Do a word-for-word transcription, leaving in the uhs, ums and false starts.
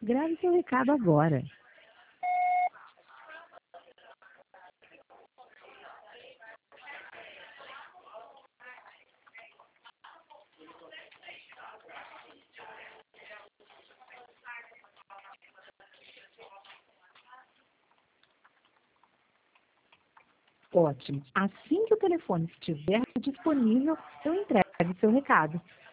Grave seu recado agora. Ótimo. Assim que o telefone estiver disponível, eu entrego seu recado.